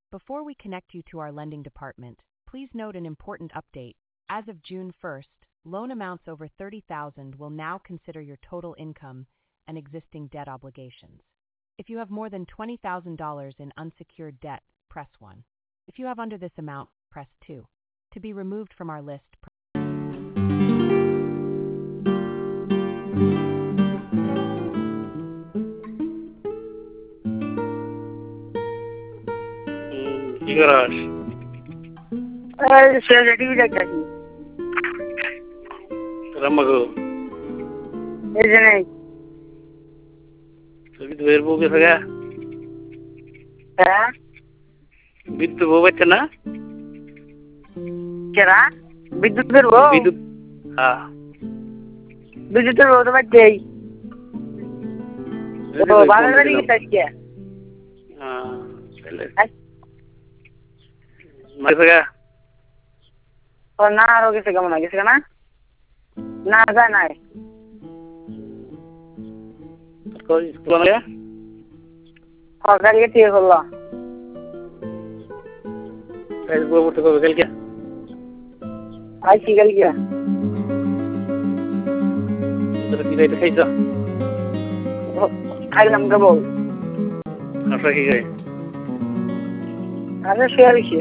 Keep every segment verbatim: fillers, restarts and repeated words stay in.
Before we connect you to our lending department, please note an important update. As of June first, loan amounts over thirty thousand dollars will now consider your total income and existing debt obligations. If you have more than twenty thousand dollars in unsecured debt, press one. If you have under this amount, press two. To be removed from our list, press কি করাস? এই ছেলে TV দেখতেছি। তোর আম্মা গো? এই যে নেই। তুই দুয়ের বউ গেছে গা? হ্যাঁ? বিদ্যুৎ বউ বাচ্চা না? কেরা? বিদ্যুতের বউ? বিদ্যুৎ হ্যাঁ। বিদ্যুতের বউ তো বাচ্চাই। তো বাবার বাড়ি গেছে আজকে? হ্যাঁ, তাহলে আজ- গেছে গা? ও না আরো গেছে কেমন গেছে না? না যায় নাই। তোর স্কুল না? সরকারি ঠিক হলো। তাই বউ করতে কবে কালকে? আজ কি গেল গিয়া? তোর কি খাইতে খাইছ? খাইলাম কে বউ। আপনার কি খাই? আরে শুয়ে রয়েছে।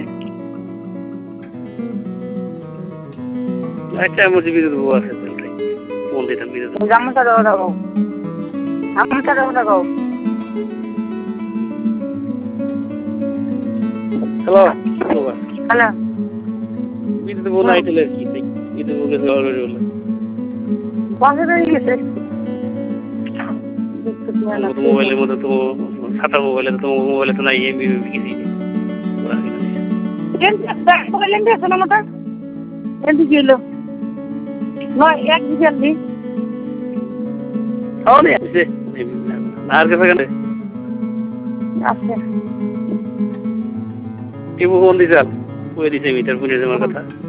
আচ্ছা আমার যে বিদ্যুৎ বউ আছে তাই ফোন দিতাম বিদ্যুৎ। জামা সাদা ওটা গো। আমার সাদা ওটা গো। Hello hello. বিদ্যুৎ বউ নাই তাহলে কি বিদ্যুৎ বউ গেছে অলরেডি বলে। কবে বেরিয়ে গেছে? মোবাইলের মধ্যে তো সাদা মোবাইলে তো মোবাইলে তো নাই এমবি কিছু মোবাইল আছে না মোটা? এমবি কিলো নয় এক জিবি এমবি। খাওয়া নেই আছে আর কাছে কেন আছে টিপু ফোন দিছে ওই দিছে মিটার পুলিশ আমার কথা